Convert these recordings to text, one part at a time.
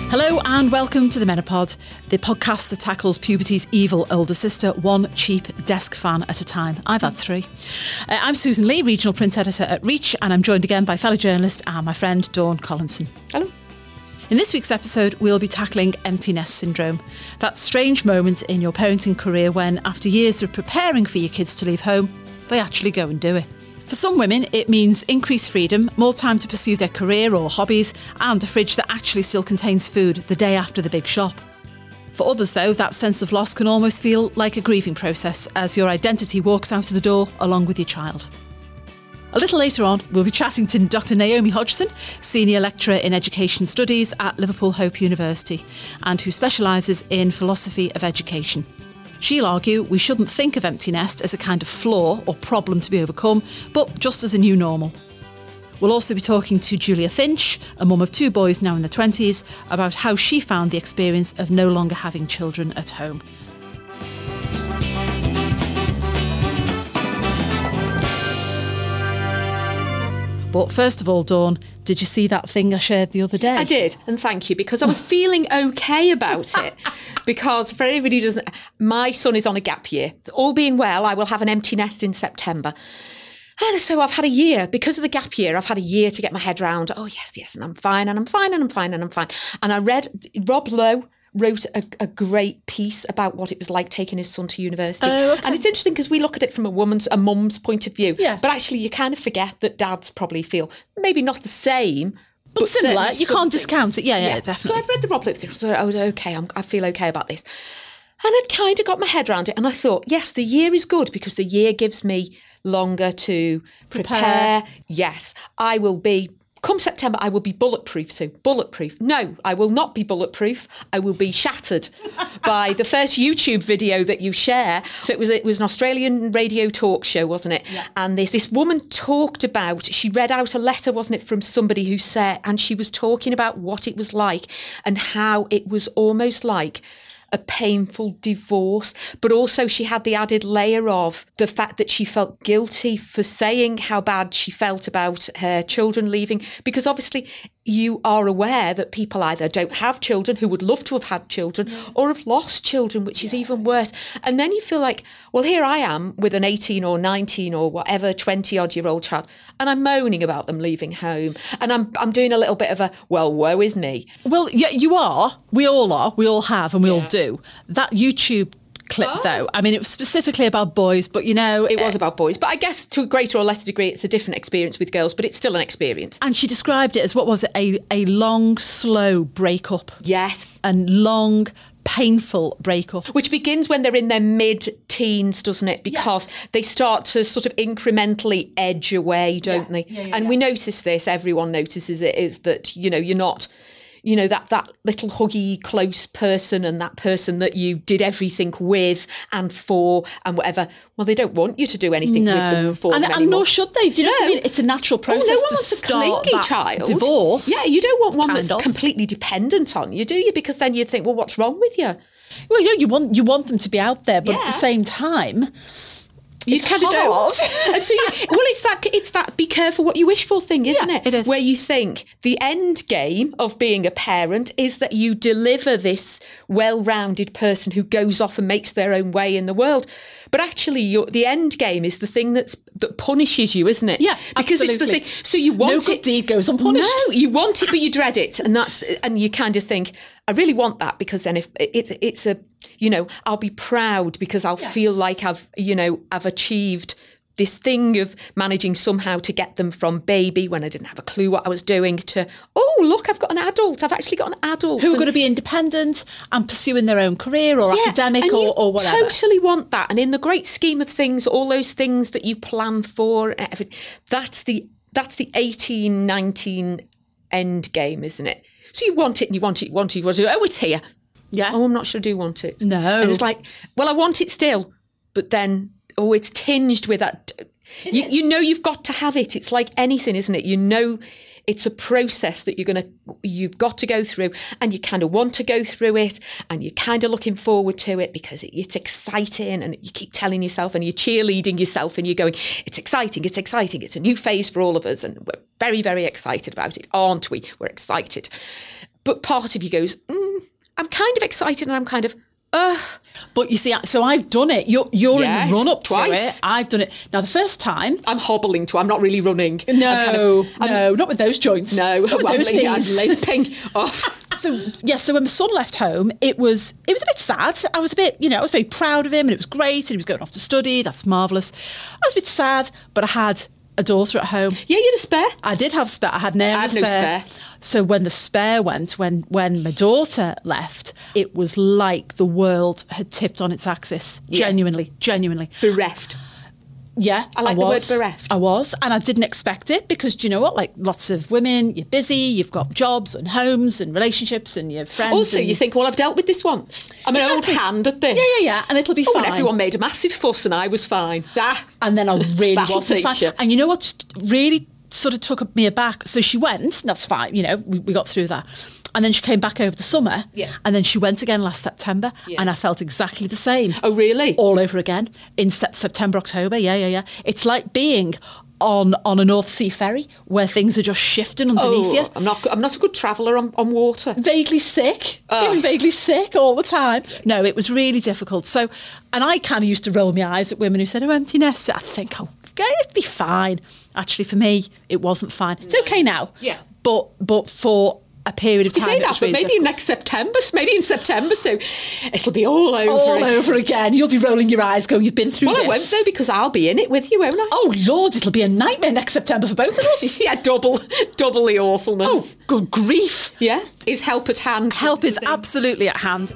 Hello and welcome to the Menopod, the podcast that tackles puberty's evil older sister, one cheap desk fan at a time. I've had three. I'm Susan Lee, regional print editor at Reach, and I'm joined again by fellow journalist and my friend Dawn Collinson. Hello. In this week's episode, we'll be tackling empty nest syndrome, that strange moment in your parenting career when, after years of preparing for your kids to leave home, they actually go and do it. For some women, it means increased freedom, more time to pursue their career or hobbies, and a fridge that actually still contains food the day after the big shop. For others, though, that sense of loss can almost feel like a grieving process as your identity walks out of the door along with your child. A little later on, we'll be chatting to Dr. Naomi Hodgson, Senior Lecturer in Education Studies at Liverpool Hope University, and who specialises in philosophy of education. She'll argue we shouldn't think of empty nest as a kind of flaw or problem to be overcome, but just as a new normal. We'll also be talking to Julia Finch, a mum of two boys now in their 20s, about how she found the experience of no longer having children at home. But first of all, Dawn, did you see that thing I shared the other day? I did, and thank you, because I was feeling okay about it. Because for anybody who doesn't, my son is on a gap year. All being well, I will have an empty nest in September. And so I've had a year, because of the gap year, I've had a year to get my head round, oh yes, and I'm fine. And I read, Rob Lowe wrote a great piece about what it was like taking his son to university. Oh, okay. And it's interesting because we look at it from a mum's point of view. Yeah. But actually you kind of forget that dads probably feel maybe not the same, but similar. You can't discount it. Yeah, definitely. So I'd read the Rob Lowe thing, so I was okay, I feel okay about this. And I'd kind of got my head around it, and I thought, yes, the year is good because the year gives me longer to prepare. Yes, I will be, come September, I will be bulletproof, Sue. Bulletproof. No, I will not be bulletproof. I will be shattered by the first YouTube video that you share. So it was an Australian radio talk show, wasn't it? Yeah. And this woman talked about, she read out a letter, wasn't it, from somebody who said, and she was talking about what it was like and how it was almost like a painful divorce, but also she had the added layer of the fact that she felt guilty for saying how bad she felt about her children leaving, because obviously you are aware that people either don't have children who would love to have had children or have lost children, which is even worse. And then you feel like, well, here I am with an 18 or 19 or whatever 20-odd-year-old child, and I'm moaning about them leaving home. And I'm doing a little bit of a, well, woe is me. Well, yeah, you are. We all are. We all have, and we all do. That YouTube clip, though, I mean, it was specifically about boys, but, you know... It was about boys, but I guess to a greater or lesser degree, it's a different experience with girls, but it's still an experience. And she described it as, what was it, a long, slow breakup. Yes. And long, painful breakup. Which begins when they're in their mid-teens, doesn't it? Because they start to sort of incrementally edge away, don't they? And we notice this, everyone notices it, is that, you know, you're not... You know, that little huggy, close person and that person that you did everything with and for and whatever. Well, they don't want you to do anything with them for them anymore. And nor should they. Do you know what I mean? It's a natural process no one to wants start a clingy that child. Divorce. Yeah, you don't want one that's completely dependent on you, do you? Because then you think, well, what's wrong with you? Well, you know, you want them to be out there, but at the same time... You kind of don't. And so, it's that be careful what you wish for thing, isn't it? It is. Where you think the end game of being a parent is that you deliver this well-rounded person who goes off and makes their own way in the world. But actually, the end game is the thing that punishes you, isn't it? Yeah, because absolutely. it's the thing. So you want no good deed goes unpunished. No, you want it, but you dread it, and you kind of think, I really want that because then if it's a, you know, I'll be proud because I'll feel like I've achieved this thing of managing somehow to get them from baby when I didn't have a clue what I was doing to, oh, look, I've got an adult. I've actually got an adult. Who are going to be independent and pursuing their own career or academic or whatever. You totally want that. And in the great scheme of things, all those things that you plan for, that's the 18, 19 end game, isn't it? So you want it and you want it. Oh, it's here. Yeah. Oh, I'm not sure I do want it. No. And it's like, well, I want it still, but then... Oh, it's tinged with that. You know you've got to have it. It's like anything, isn't it? You know it's a process that you've got to go through, and you kind of want to go through it, and you're kind of looking forward to it because it's exciting, and you keep telling yourself and you're cheerleading yourself and you're going, it's exciting, it's a new phase for all of us, and we're very, very excited about it, aren't we? We're excited. But part of you goes, I'm kind of excited and I'm kind of, But you see, so I've done it. You're Yes, in the run-up twice. to it. I've done it. Now, the first time... I'm hobbling too. I'm not really running. No, not with those joints. No, not with those I'm knees. limping off. So when my son left home, it was a bit sad. I was a bit, I was very proud of him and it was great and he was going off to study. That's marvellous. I was a bit sad, but I had a daughter at home. Yeah, you had a spare. I did have spare. I had no I had no spare. So when the spare went, when my daughter left, it was like the world had tipped on its axis. Yeah. Genuinely. Bereft. Yeah, I like the word bereft. I was, and I didn't expect it because, do you know what? Like lots of women, you're busy, you've got jobs and homes and relationships and your friends. Also, and you think, well, I've dealt with this once. I'm an old hand at this. Yeah, and it'll be fine. And everyone made a massive fuss and I was fine. And then I really That'll wasn't teach fine. you. And you know what really sort of took me aback? So she went, that's fine, we got through that. And then she came back over the summer. Yeah. And then she went again last September. Yeah. And I felt exactly the same. Oh, really? All over again in September, October. Yeah. It's like being on a North Sea ferry where things are just shifting underneath you. I'm not a good traveller on water. Vaguely sick, feeling vaguely sick all the time. No, it was really difficult. So, and I kind of used to roll my eyes at women who said, empty nest. I think, it'd be fine. Actually, for me, it wasn't fine. It's okay now. Yeah. But for a period of You time, say that, but maybe next September, so it'll be all over again. You'll be rolling your eyes going, you've been through Well, this. I won't though, because I'll be in it with you, won't I? Oh, Lord, it'll be a nightmare next September for both of us. Yeah, double the awfulness. Oh, good grief. Yeah, is help at hand. Help is absolutely at hand.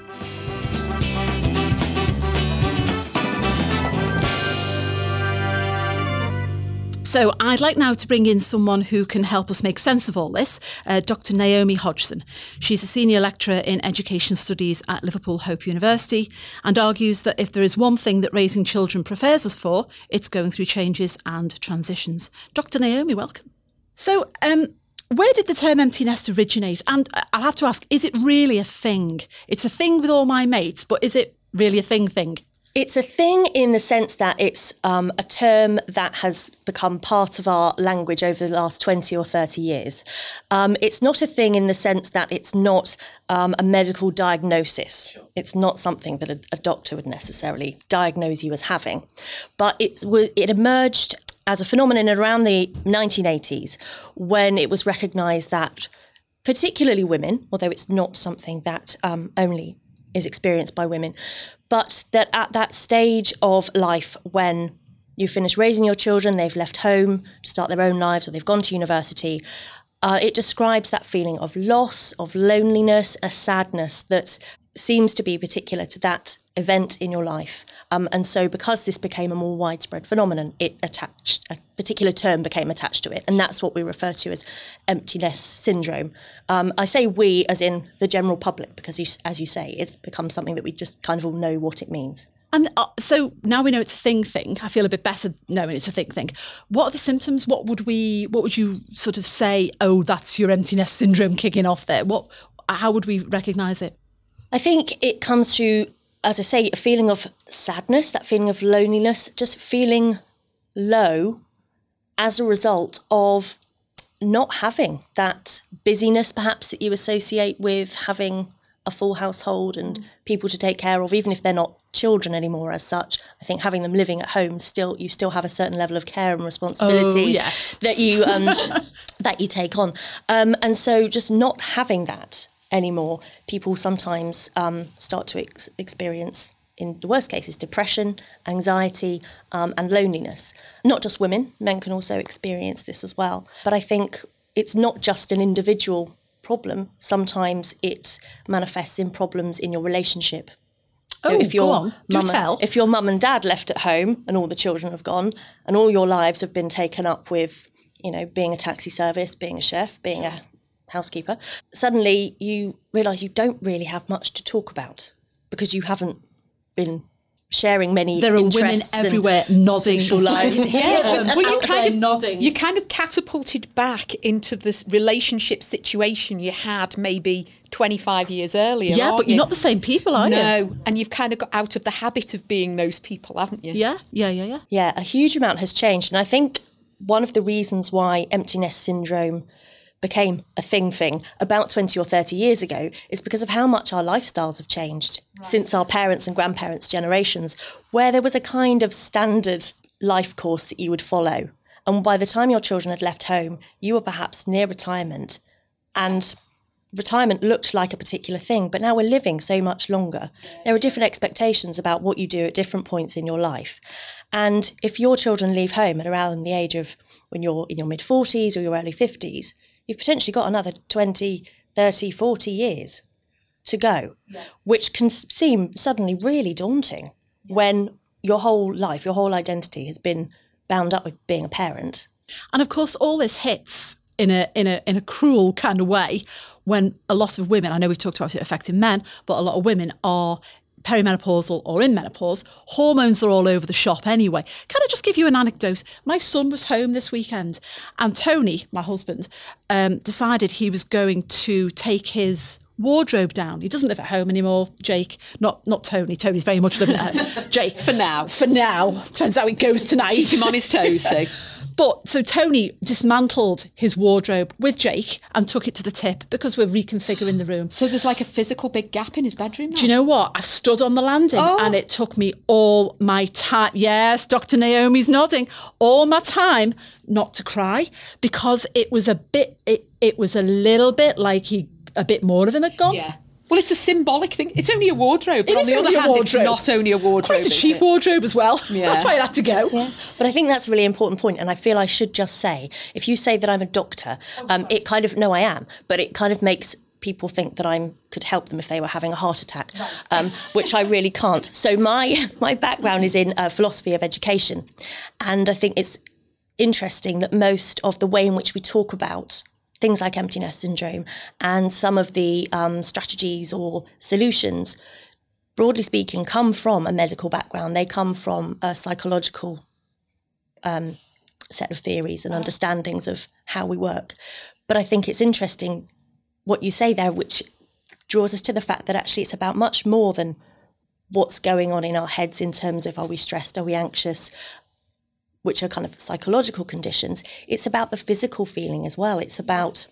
So I'd like now to bring in someone who can help us make sense of all this, Dr. Naomi Hodgson. She's a senior lecturer in education studies at Liverpool Hope University and argues that if there is one thing that raising children prepares us for, it's going through changes and transitions. Dr. Naomi, welcome. So where did the term empty nest originate? And I'll have to ask, is it really a thing? It's a thing with all my mates, but is it really a thing? It's a thing in the sense that it's a term that has become part of our language over the last 20 or 30 years. It's not a thing in the sense that it's not a medical diagnosis. It's not something that a doctor would necessarily diagnose you as having. But it emerged as a phenomenon around the 1980s when it was recognised that particularly women, although it's not something that only is experienced by women, but that at that stage of life when you finish raising your children, they've left home to start their own lives or they've gone to university, it describes that feeling of loss, of loneliness, a sadness that seems to be particular to that event in your life. And so because this became a more widespread phenomenon, a particular term became attached to it. And that's what we refer to as empty nest syndrome. I say we as in the general public, because as you say, it's become something that we just kind of all know what it means. And so now we know it's a thing. I feel a bit better knowing it's a thing. What are the symptoms? What would you sort of say, oh, that's your empty nest syndrome kicking off there? How would we recognise it? I think it comes through, as I say, a feeling of sadness, that feeling of loneliness, just feeling low as a result of not having that busyness perhaps that you associate with having a full household and people to take care of, even if they're not children anymore as such. I think having them living at home, you still have a certain level of care and responsibility that you that you take on. And so just not having that anymore, people sometimes start to experience, in the worst cases, depression, anxiety, and loneliness. Not just women, men can also experience this as well. But I think it's not just an individual problem. Sometimes it manifests in problems in your relationship. So if your mum and dad left at home and all the children have gone and all your lives have been taken up with, being a taxi service, being a chef, being a housekeeper, suddenly you realise you don't really have much to talk about because you haven't been sharing many there are women everywhere nodding social lives. Well, you kind of catapulted back into this relationship situation you had maybe 25 years earlier. Yeah, but you're not the same people, are you? No, and you've kind of got out of the habit of being those people, haven't you? Yeah. Yeah, a huge amount has changed. And I think one of the reasons why empty nest syndrome became a thing about 20 or 30 years ago is because of how much our lifestyles have changed since our parents' and grandparents' generations, where there was a kind of standard life course that you would follow. And by the time your children had left home, you were perhaps near retirement, and retirement looked like a particular thing, but now we're living so much longer. There are different expectations about what you do at different points in your life. And if your children leave home at around the age of when you're in your mid-40s or your early 50s, you've potentially got another 20, 30, 40 years to go, which can seem suddenly really daunting when your whole life, your whole identity has been bound up with being a parent. And of course, all this hits in a cruel kind of way when a lot of women, I know we've talked about it affecting men, but a lot of women are perimenopausal or in menopause. Hormones are all over the shop anyway. Can I just give you an anecdote? My son was home this weekend and Tony, my husband, decided he was going to take his wardrobe down. He doesn't live at home anymore, Jake. Not Tony. Tony's very much living at home. Jake. For now. Turns out it goes tonight. Keep him on his toes, so. But so Tony dismantled his wardrobe with Jake and took it to the tip because we're reconfiguring the room. So there's like a physical big gap in his bedroom now? Do you know what? I stood on the landing and it took me all my time. Yes, Dr. Naomi's nodding. All my time not to cry because it was a little bit like a bit more of him had gone. Yeah. Well, it's a symbolic thing. It's only a wardrobe, but on the other hand, it's not only a wardrobe. It's a cheap wardrobe as well. Yeah. That's why it had to go. Yeah. But I think that's a really important point, and I feel I should just say, if you say that I'm a doctor, it kind of, no, I am, but it kind of makes people think that I could help them if they were having a heart attack, which I really can't. So my background is in philosophy of education, and I think it's interesting that most of the way in which we talk about things like empty nest syndrome and some of the strategies or solutions, broadly speaking, come from a medical background. They come from a psychological set of theories and understandings of how we work. But I think it's interesting what you say there, which draws us to the fact that actually it's about much more than what's going on in our heads in terms of are we stressed, are we anxious, which are kind of psychological conditions. It's about the physical feeling as well. It's about,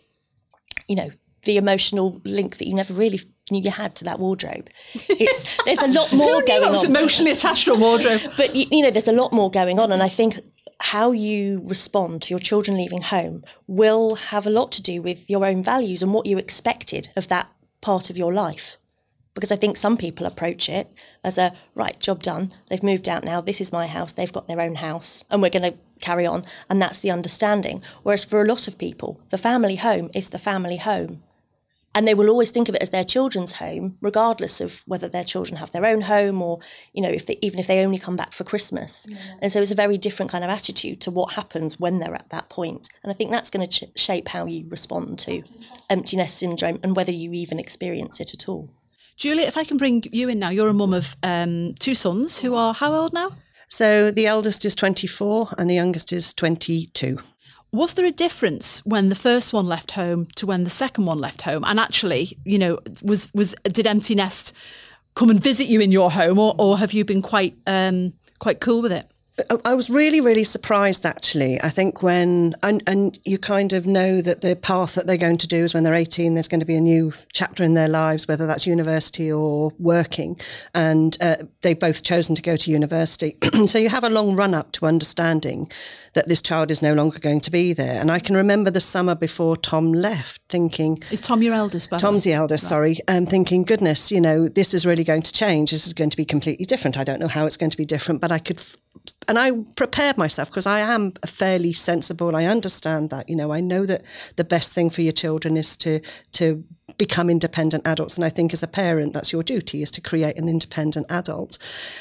the emotional link that you never really knew you had to that wardrobe. There's a lot more going on. I was emotionally attached to a wardrobe. But, there's a lot more going on. And I think how you respond to your children leaving home will have a lot to do with your own values and what you expected of that part of your life. Because I think some people approach it as a, right, job done, they've moved out now, this is my house, they've got their own house, and we're going to carry on, and that's the understanding. Whereas for a lot of people, the family home is the family home. And they will always think of it as their children's home, regardless of whether their children have their own home or, even if they only come back for Christmas. Yeah. And so it's a very different kind of attitude to what happens when they're at that point. And I think that's going to shape how you respond to empty nest syndrome and whether you even experience it at all. Julia, if I can bring you in now, you're a mum of two sons who are how old now? So the eldest is 24 and the youngest is 22. Was there a difference when the first one left home to when the second one left home? And actually, did Empty Nest come and visit you in your home or have you been quite cool with it? I was really, really surprised, actually. I think when, and you kind of know that the path that they're going to do is when they're 18, there's going to be a new chapter in their lives, whether that's university or working. And they've both chosen to go to university. So you have a long run up to understanding that this child is no longer going to be there. And I can remember the summer before Tom left thinking... Is Tom your eldest, by the way? Tom's the eldest, sorry. Thinking, goodness, this is really going to change. This is going to be completely different. I don't know how it's going to be different, but I could... And I prepared myself because I am fairly sensible. I understand that, I know that the best thing for your children is to become independent adults. And I think as a parent, that's your duty, is to create an independent adult.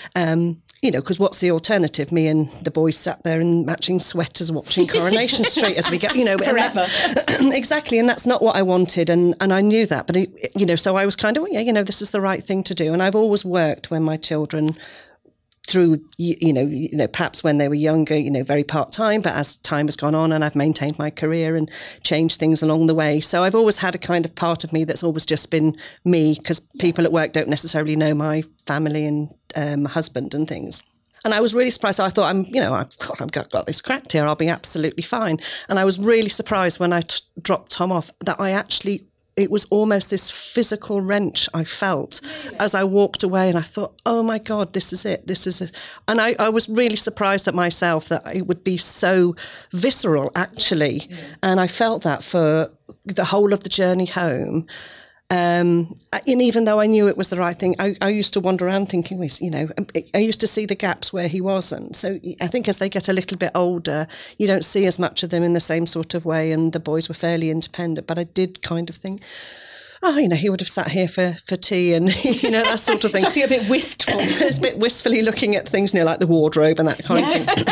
Because what's the alternative? Me and the boys sat there in matching sweaters watching Coronation Street as we go, forever. Exactly. And that's not what I wanted. And I knew that. But, so I was kind of, this is the right thing to do. And I've always worked when my children through, perhaps when they were younger, very part-time, but as time has gone on and I've maintained my career and changed things along the way. So I've always had a kind of part of me that's always just been me, because people at work don't necessarily know my family and my husband and things. And I was really surprised. I thought, I've got this cracked here. I'll be absolutely fine. And I was really surprised when I dropped Tom off that it was almost this physical wrench I felt as I walked away. And I thought, oh my God, this is it. This is it. And I was really surprised at myself that it would be so visceral, actually. Yeah. And I felt that for the whole of the journey home. And even though I knew it was the right thing, I used to wander around thinking, I used to see the gaps where he wasn't. So I think as they get a little bit older, you don't see as much of them in the same sort of way. And the boys were fairly independent, but I did kind of think, he would have sat here for tea and, that sort of thing. Something a bit wistful. It's a bit wistfully looking at things, like the wardrobe and that kind of thing.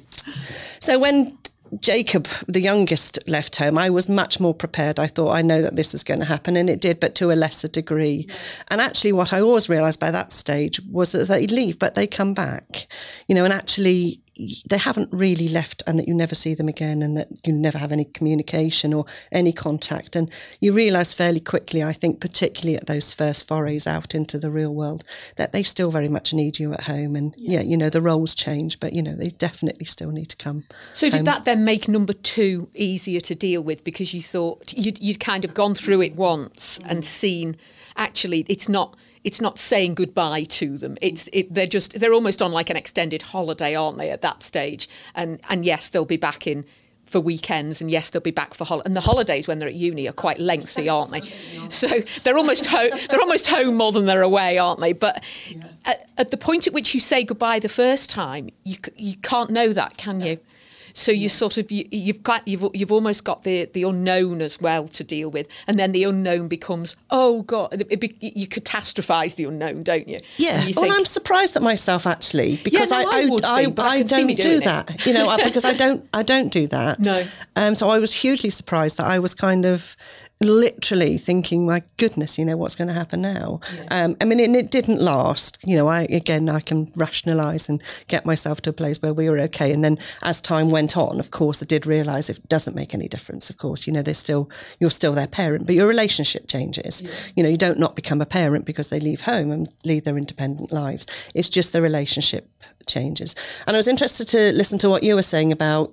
So when Jacob, the youngest, left home, I was much more prepared. I thought, I know that this is going to happen, and it did, but to a lesser degree. And actually what I always realised by that stage was that they'd leave, but they come back, and actually they haven't really left, and that you never see them again, and that you never have any communication or any contact. And you realise fairly quickly, I think, particularly at those first forays out into the real world, that they still very much need you at home. And the roles change, but they definitely still need to come. So did that then make number 2 easier to deal with, because you thought you'd kind of gone through it once and seen actually it's not saying goodbye to them. They're almost on like an extended holiday, aren't they, at that stage? And yes, they'll be back in for weekends, and yes, they'll be back for and the holidays when they're at uni are quite lengthy, aren't they? So they're almost home more than they're away, aren't they? But at the point at which you say goodbye the first time, you can't know that, can you? So you sort of you've almost got the unknown as well to deal with, and then the unknown becomes, oh God, you catastrophise the unknown, don't you? Yeah. Well, I'm surprised at myself actually, because I don't do that. Because I don't do that. No. So I was hugely surprised that I was kind of literally thinking, my goodness, what's going to happen now? Yeah. It didn't last. I can rationalise and get myself to a place where we were okay. And then as time went on, of course, I did realise it doesn't make any difference. Of course, you're still their parent, but your relationship changes. Yeah. You don't not become a parent because they leave home and lead their independent lives. It's just the relationship changes. And I was interested to listen to what you were saying about,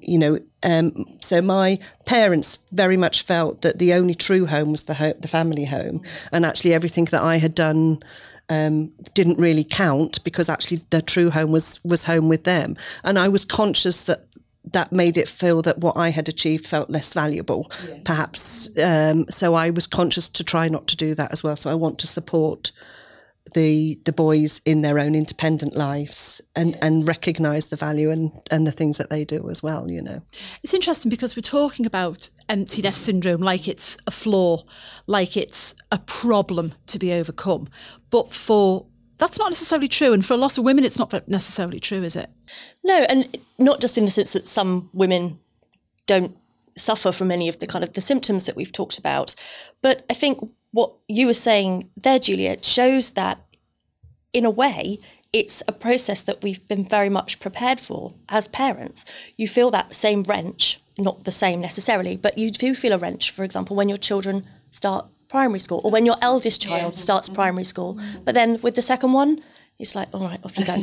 so my parents very much felt that the only true home was the family home, and actually everything that I had done didn't really count, because actually the true home was home with them. And I was conscious that made it feel that what I had achieved felt less valuable, perhaps. So I was conscious to try not to do that as well. So I want to support the boys in their own independent lives and recognise the value and the things that they do as well, It's interesting because we're talking about empty nest syndrome like it's a flaw, like it's a problem to be overcome. But that's not necessarily true. And for a lot of women, it's not necessarily true, is it? No, and not just in the sense that some women don't suffer from any of the kind of the symptoms that we've talked about. But I think what you were saying there, Juliet, shows that in a way, it's a process that we've been very much prepared for as parents. You feel that same wrench, not the same necessarily, but you do feel a wrench, for example, when your children start primary school or when your eldest child starts primary school. But then with the second one, it's like, all right, off you go.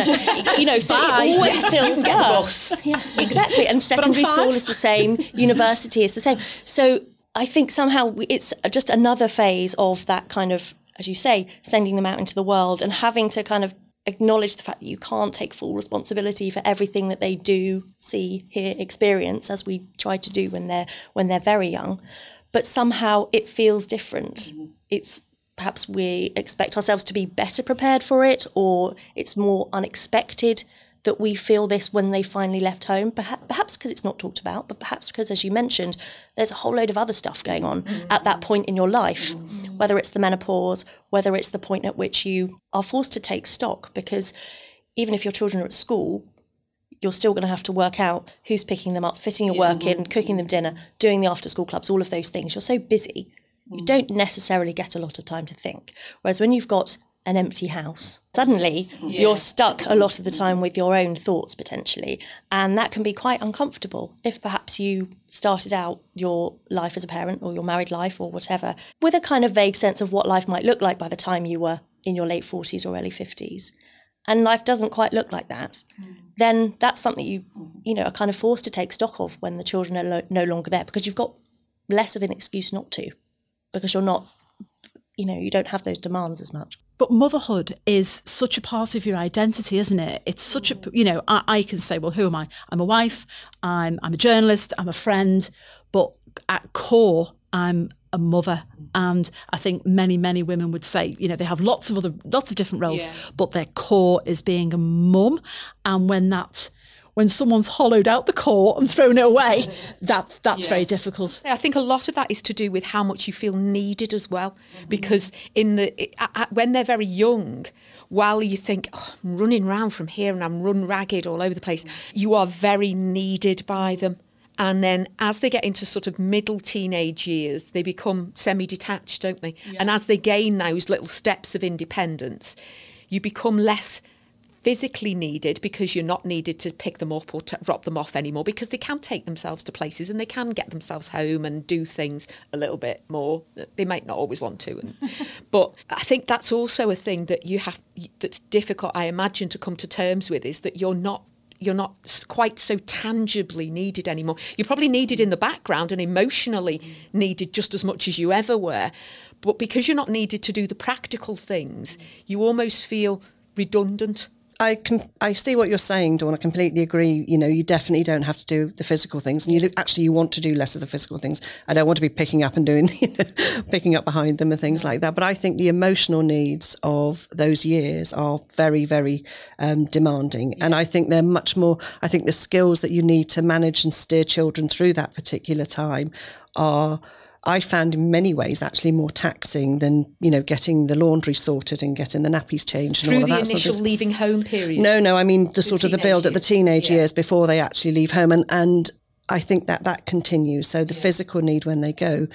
So it always feels worse. Yeah, exactly. And secondary school is the same, university is the same. So I think somehow it's just another phase of that kind of, as you say, sending them out into the world and having to kind of acknowledge the fact that you can't take full responsibility for everything that they do, see, hear, experience, as we try to do when they're very young. But somehow it feels different. Mm-hmm. It's perhaps we expect ourselves to be better prepared for it, or it's more unexpected that we feel this when they finally left home, perhaps because it's not talked about, but perhaps because, as you mentioned, there's a whole load of other stuff going on at that point in your life, whether it's the menopause, whether it's the point at which you are forced to take stock, because even if your children are at school, you're still going to have to work out who's picking them up, fitting your work in, cooking them dinner, doing the after-school clubs, all of those things. You're so busy, you don't necessarily get a lot of time to think. Whereas when you've got an empty house, suddenly you're stuck a lot of the time with your own thoughts potentially, and that can be quite uncomfortable if perhaps you started out your life as a parent or your married life or whatever with a kind of vague sense of what life might look like by the time you were in your late 40s or early 50s. and life doesn't quite look like that, then that's something you know, are kind of forced to take stock of when the children are no longer there, because you've got less of an excuse not to, because you're not, you know, you don't have those demands as much. But motherhood is such a part of your identity, isn't it? It's such a, you know, I can say, well, who am I? I'm a wife, I'm a journalist, I'm a friend, but at core, I'm a mother. And I think many women would say, you know, they have lots of different roles, but their core is being a mum. And when someone's hollowed out the core and thrown it away, that's very difficult. I think a lot of that is to do with how much you feel needed as well, because when they're very young, while you think, oh, I'm running around from here and I'm run ragged all over the place, you are very needed by them. And then as they get into sort of middle teenage years, they become semi-detached, don't they? Yeah. And as they gain those little steps of independence, you become less physically needed, because you're not needed to pick them up or to drop them off anymore, because they can take themselves to places and they can get themselves home and do things a little bit more. They might not always want to. But I think that's also a thing that that's difficult, I imagine, to come to terms with, is that you're not quite so tangibly needed anymore. You're probably needed in the background and emotionally needed just as much as you ever were. But because you're not needed to do the practical things, you almost feel redundant. I see what you're saying, Dawn. I completely agree. You know, you definitely don't have to do the physical things, and you want to do less of the physical things. I don't want to be picking up and doing, picking up behind them and things like that. But I think the emotional needs of those years are very, very demanding, and I think they're much more. I think the skills that you need to manage and steer children through that particular time are, I found in many ways actually more taxing than, you know, getting the laundry sorted and getting the nappies changed. Through and all the of that initial sort of leaving home period? No, I mean the sort of the build at the teenage years before they actually leave home. And I think that continues. So the physical need when they go,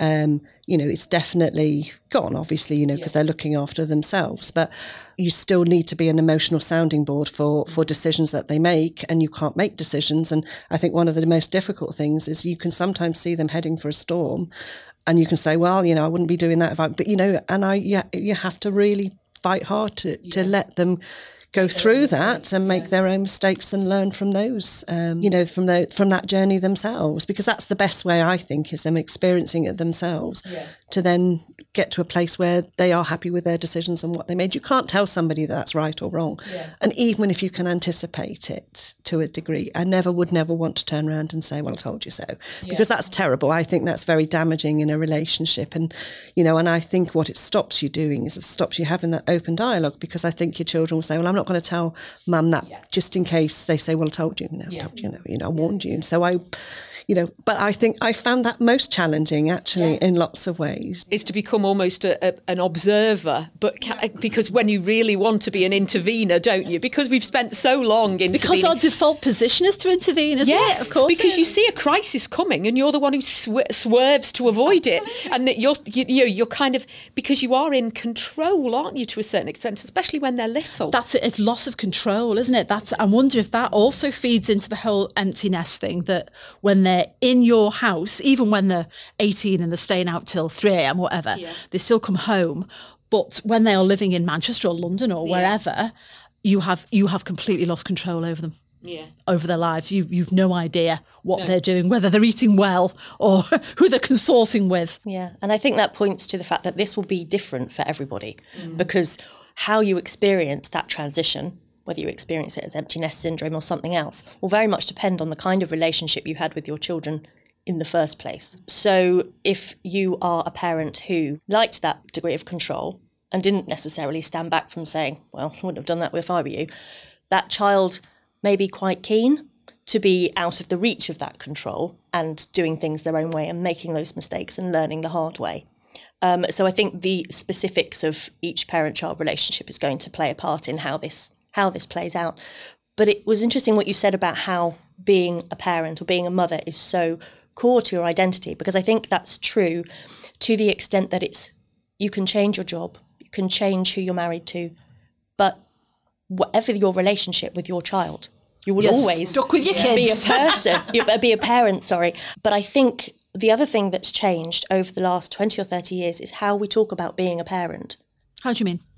you know, it's definitely gone, obviously, you know, because they're looking after themselves. But you still need to be an emotional sounding board for decisions that they make, and you can't make decisions. And I think one of the most difficult things is you can sometimes see them heading for a storm, and you can say, well, you know, I wouldn't be doing that if but, you know, and you have to really fight hard to let them go through that and make their own mistakes and learn from those, you know, from that journey themselves, because that's the best way, I think, is them experiencing it themselves to then get to a place where they are happy with their decisions and what they made. You can't tell somebody that that's right or wrong. And even if you can anticipate it to a degree, I would never want to turn around and say, well, I told you so, because that's terrible. I think that's very damaging in a relationship. And, you know, and I think what it stops you doing is it stops you having that open dialogue, because I think your children will say, well, I'm not going to tell mum that, just in case they say, well, I told you, I told you, I warned you. And so you know, but I think I found that most challenging, actually, in lots of ways. Is to become almost an observer, but because when you really want to be an intervener, don't you? Because we've spent so long intervening. Because our default position is to intervene, isn't it? Of course. Because you see a crisis coming and you're the one who swerves to avoid it, and that you're kind of, because you are in control, aren't you, to a certain extent, especially when they're little. That's it. It's loss of control, isn't it? I wonder if that also feeds into the whole empty nest thing, that when they're in your house, even when they're 18 and they're staying out till 3 a.m, whatever, they still come home. But when they are living in Manchester or London or wherever, you have completely lost control over them. Over their lives. You've no idea what they're doing, whether they're eating well or who they're consorting with. Yeah, and I think that points to the fact that this will be different for everybody, because how you experience that transition, whether you experience it as empty nest syndrome or something else, will very much depend on the kind of relationship you had with your children in the first place. So if you are a parent who liked that degree of control and didn't necessarily stand back from saying, well, I wouldn't have done that if I were you, that child may be quite keen to be out of the reach of that control and doing things their own way and making those mistakes and learning the hard way. So I think the specifics of each parent-child relationship is going to play a part in how this plays out. But it was interesting what you said about how being a parent or being a mother is so core to your identity, because I think that's true to the extent that you can change your job, you can change who you're married to, but whatever your relationship with your child, you will always stuck with your kids. Be a person, be a parent, sorry. But I think the other thing that's changed over the last 20 or 30 years is how we talk about being a parent. How do you mean?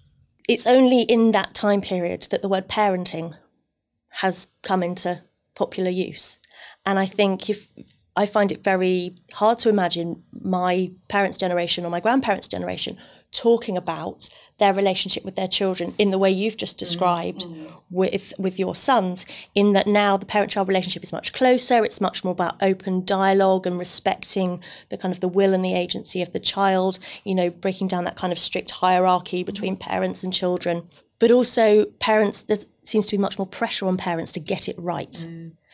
it's only in that time period that the word parenting has come into popular use. And I think I find it very hard to imagine my parents' generation or my grandparents' generation talking about their relationship with their children in the way you've just described with your sons, in that now the parent-child relationship is much closer, it's much more about open dialogue and respecting the kind of the will and the agency of the child, breaking down that kind of strict hierarchy between parents and children. But also there seems to be much more pressure on parents to get it right.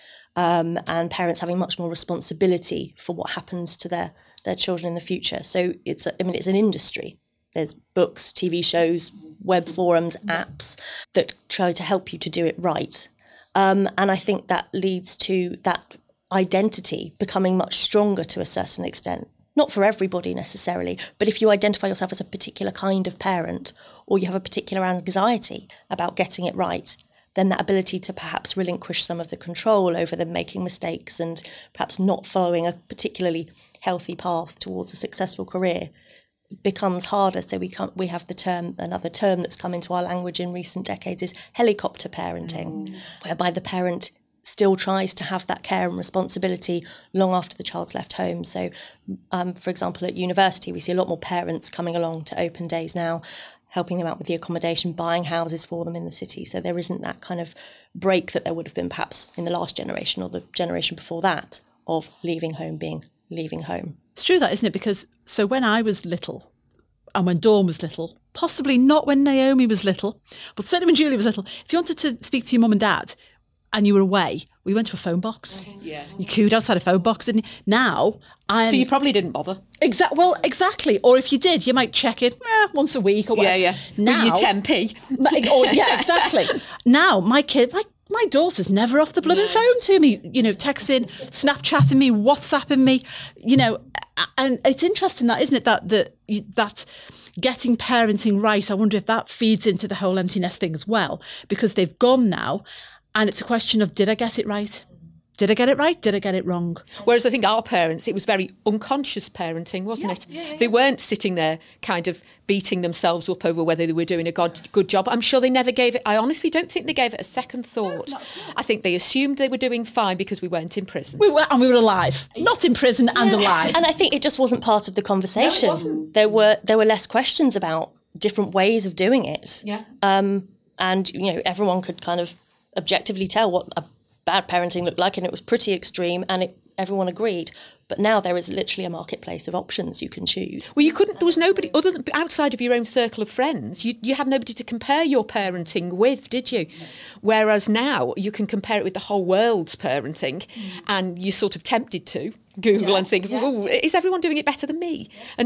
And parents having much more responsibility for what happens to their children in the future. So it's an industry. There's books, TV shows, web forums, apps that try to help you to do it right. And I think that leads to that identity becoming much stronger to a certain extent. Not for everybody necessarily, but if you identify yourself as a particular kind of parent, or you have a particular anxiety about getting it right, then that ability to perhaps relinquish some of the control over them making mistakes and perhaps not following a particularly healthy path towards a successful career becomes harder. So we have another term that's come into our language in recent decades is helicopter parenting, whereby the parent still tries to have that care and responsibility long after the child's left home. So, for example, at university, we see a lot more parents coming along to open days now, helping them out with the accommodation, buying houses for them in the city. So there isn't that kind of break that there would have been perhaps in the last generation or the generation before that of leaving home being leaving home. It's true that, isn't it? Because so when I was little and when Dawn was little, possibly not when Naomi was little, but certainly when Julie was little, if you wanted to speak to your mum and dad and you were away, we went to a phone box. Yeah. You queued outside a phone box. And now so you probably didn't bother. Exactly. Or if you did, you might check it once a week or whatever. Yeah. Now, with your 10p. Yeah, exactly. Now, my daughter's never off the blooming phone to me, texting, Snapchatting me, WhatsApping me, and it's interesting that, isn't it, that getting parenting right, I wonder if that feeds into the whole empty nest thing as well, because they've gone now and it's a question of, did I get it right? Did I get it right? Did I get it wrong? Whereas I think our parents, it was very unconscious parenting, wasn't it? Yeah. They weren't sitting there kind of beating themselves up over whether they were doing a good job. I'm sure they never gave it, I honestly don't think they gave it a second thought. No, I think they assumed they were doing fine because we weren't in prison. We were alive. Not in prison and alive. And I think it just wasn't part of the conversation. No, it wasn't. There were less questions about different ways of doing it. Yeah. And, everyone could kind of objectively tell what a bad parenting looked like, and it was pretty extreme, and everyone agreed. But now there is literally a marketplace of options you can choose. Well, there was nobody other than outside of your own circle of friends. You had nobody to compare your parenting with, did you? No. Whereas now you can compare it with the whole world's parenting, and you're sort of tempted to Google and think, oh, is everyone doing it better than me?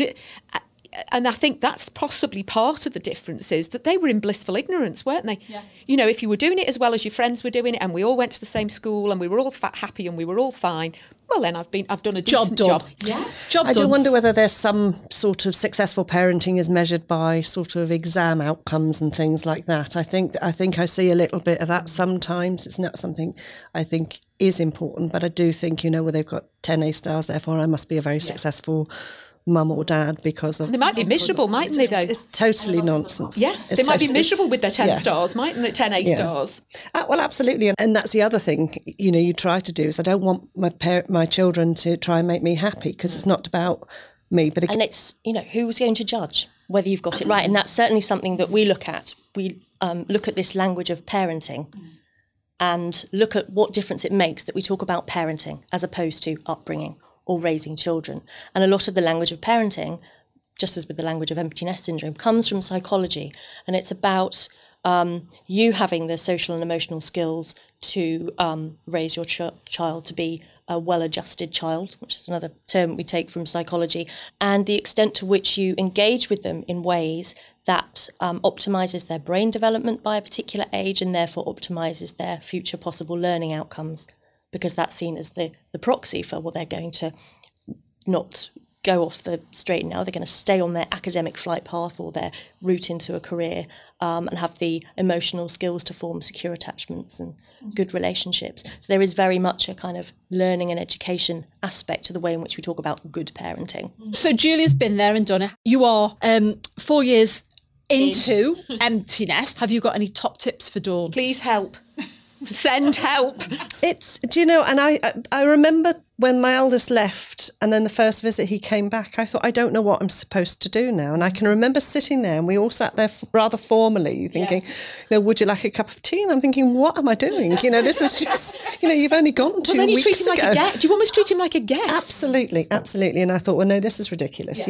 And I think that's possibly part of the difference, is that they were in blissful ignorance, weren't they? Yeah. If you were doing it as well as your friends were doing it, and we all went to the same school and we were all happy and we were all fine, well then I've done a decent job. Yeah. I do wonder whether there's some sort of successful parenting is measured by sort of exam outcomes and things like that. I think I see a little bit of that sometimes. It's not something I think is important, but I do think, where they've got 10 A stars, therefore I must be a very successful mum or dad because of... They might be miserable, mightn't they, though? It's totally nonsense. Yeah, they might be miserable with their 10 stars, mightn't they? 10 A stars. Well, absolutely. And that's the other thing, you try to do is I don't want my children to try and make me happy, because it's not about me. But and it's, who's going to judge whether you've got it right? And that's certainly something that we look at. We look at this language of parenting and look at what difference it makes that we talk about parenting as opposed to upbringing or raising children. And a lot of the language of parenting, just as with the language of empty nest syndrome, comes from psychology. And it's about you having the social and emotional skills to raise your child to be a well-adjusted child, which is another term we take from psychology, and the extent to which you engage with them in ways that optimises their brain development by a particular age and therefore optimises their future possible learning outcomes, because that's seen as the proxy for what they're going to not go off the straight and narrow. They're going to stay on their academic flight path or their route into a career and have the emotional skills to form secure attachments and good relationships. So there is very much a kind of learning and education aspect to the way in which we talk about good parenting. So Julia's been there and done it. You are 4 years into empty nest. Have you got any top tips for Dawn? Please help. Send help. It's, do you know, and I remember when my eldest left and then the first visit he came back, I thought, I don't know what I'm supposed to do now. And I can remember sitting there and we all sat there rather formally thinking, would you like a cup of tea? And I'm thinking, what am I doing? This is just, you've only gone 2 then you weeks treat him ago. like a guest. Do you almost treat him like a guest? Absolutely. And I thought, well, no, this is ridiculous,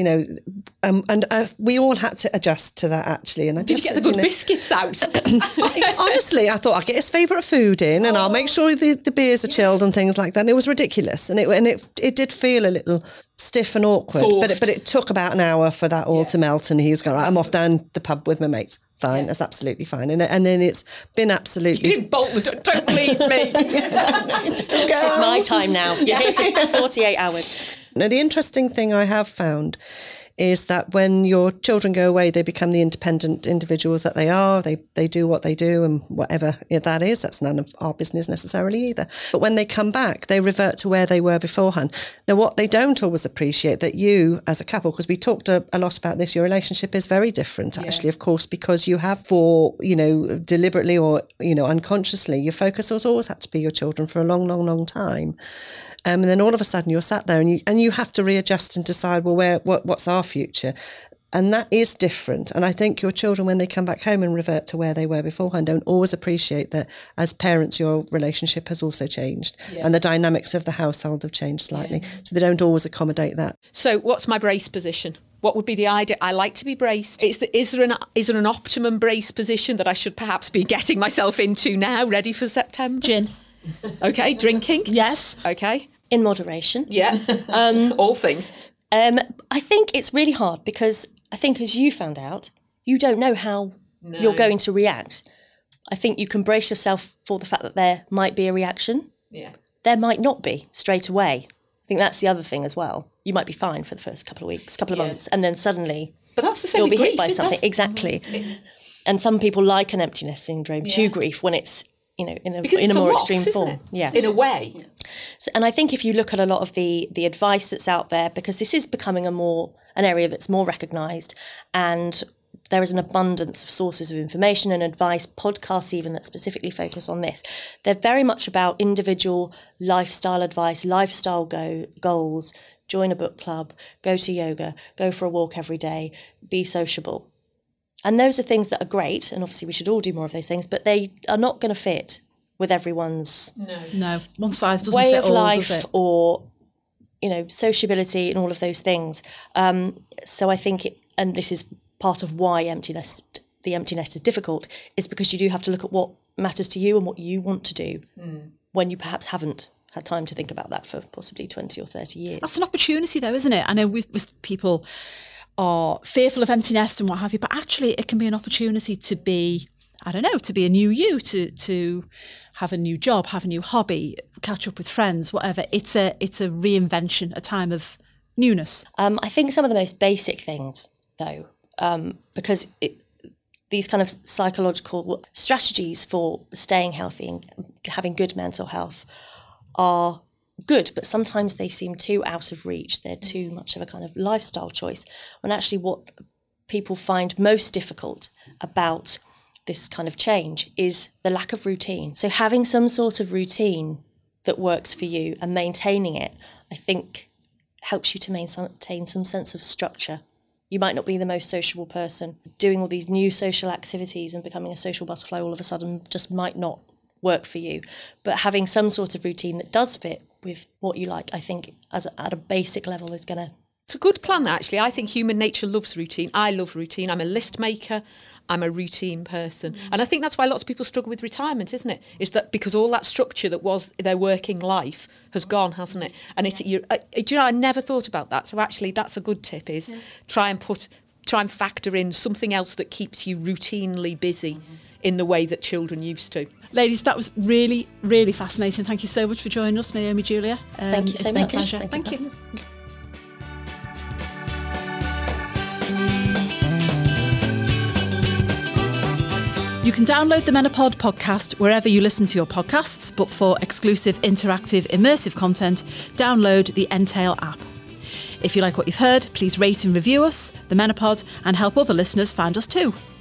and we all had to adjust to that actually. And I Did you get the good biscuits out? Honestly, I thought I'd get his favourite food in and I'll make sure the beers are chilled and things like that. And it was ridiculous. And it did feel a little stiff and awkward. But it took about an hour for that all to melt. And he was going, right, I'm off down the pub with my mates. Fine, that's absolutely fine. And then it's been absolutely... You didn't bolt the door. Don't leave me. This is my time now. You're here for 48 hours. Now, the interesting thing I have found is that when your children go away, they become the independent individuals that they are. They do what they do and whatever that is. That's none of our business necessarily either. But when they come back, they revert to where they were beforehand. Now, what they don't always appreciate that you as a couple, because we talked a lot about this, your relationship is very different actually, of course, because you have deliberately or, unconsciously, your focus has always had to be your children for a long, long, long time. And then all of a sudden you're sat there and you have to readjust and decide, well, what's our future? And that is different. And I think your children, when they come back home and revert to where they were beforehand, don't always appreciate that as parents, your relationship has also changed and the dynamics of the household have changed slightly. So they don't always accommodate that. So what's my brace position? What would be the idea? I like to be braced. Is there an optimum brace position that I should perhaps be getting myself into now, ready for September? Gin. Okay, drinking? Yes. Okay. In moderation. Yeah, all things. I think it's really hard because I think, as you found out, you don't know how you're going to react. I think you can brace yourself for the fact that there might be a reaction. Yeah. There might not be straight away. I think that's the other thing as well. You might be fine for the first couple of weeks, couple of months, and then suddenly but that's the same you'll be grief, hit by something. Exactly. And some people like an empty nest syndrome to grief when it's in a more extreme form. Yeah, in a way. So, and I think if you look at a lot of the advice that's out there, because this is becoming an area that's more recognised, and there is an abundance of sources of information and advice, podcasts even that specifically focus on this. They're very much about individual lifestyle advice, lifestyle goals, join a book club, go to yoga, go for a walk every day, be sociable. And those are things that are great, and obviously we should all do more of those things, but they are not going to fit with everyone's no one size doesn't way fit of all, life does it? or sociability and all of those things. So I think, and this is part of why the empty nest is difficult, is because you do have to look at what matters to you and what you want to do when you perhaps haven't had time to think about that for possibly 20 or 30 years. That's an opportunity though, isn't it? I know with people are fearful of empty nest and what have you, but actually it can be an opportunity to be, to be a new you, to have a new job, have a new hobby, catch up with friends, whatever. It's a reinvention, a time of newness. I think some of the most basic things though, because these kind of psychological strategies for staying healthy and having good mental health are good, but sometimes they seem too out of reach. They're too much of a kind of lifestyle choice, when actually what people find most difficult about this kind of change is the lack of routine. So having some sort of routine that works for you and maintaining it, I think, helps you to maintain some sense of structure. You might not be the most sociable person. Doing all these new social activities and becoming a social butterfly all of a sudden just might not work for you. But having some sort of routine that does fit with what you like, I think, at a basic level is going to... It's a good plan, actually. I think human nature loves routine. I love routine. I'm a list maker. I'm a routine person. And I think that's why lots of people struggle with retirement, isn't it? Is that because all that structure that was their working life has gone, hasn't it? And I never thought about that. So actually, that's a good tip, is try and factor in something else that keeps you routinely busy in the way that children used to. Ladies, that was really, really fascinating. Thank you so much for joining us, Naomi, Julia. Thank you so much. It's been a pleasure. Thank you. You can download the Menopod podcast wherever you listen to your podcasts, but for exclusive, interactive, immersive content, download the Entail app. If you like what you've heard, please rate and review us, the Menopod, and help other listeners find us too.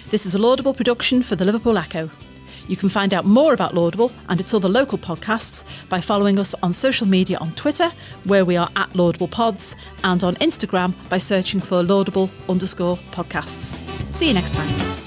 This is a Laudable production for the Liverpool Echo. You can find out more about Laudable and its other local podcasts by following us on social media on Twitter, where we are at LaudablePods, and on Instagram by searching for Laudable_podcasts. See you next time.